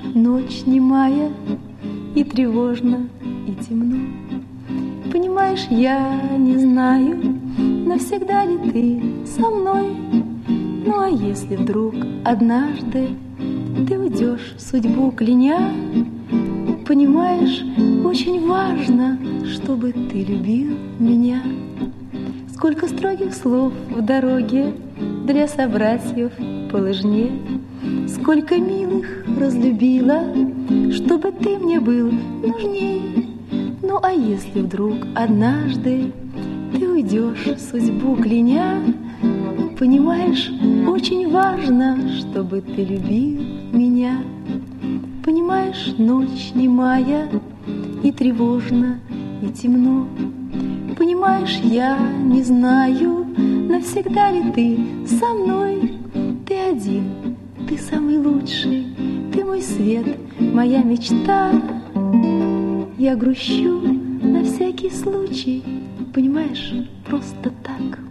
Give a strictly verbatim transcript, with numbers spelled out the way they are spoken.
ночь немая, и тревожно, и темно. Понимаешь, я не знаю, навсегда ли ты со мной. Ну а если вдруг однажды ты уйдешь, судьбу кляня, понимаешь, очень важно, чтобы ты любил меня. Сколько строгих слов в дороге для собратьев по лыжне, сколько милых разлюбила, чтобы ты мне был нужней. Ну а если вдруг однажды ты уйдешь, судьбу кляня, понимаешь, очень важно, чтобы ты любил меня. Понимаешь, ночь немая, и тревожно, и темно. Понимаешь, я не знаю, навсегда ли ты со мной. Ты один, ты самый лучший, ты мой свет, моя мечта. Я грущу на всякий случай, понимаешь, просто так.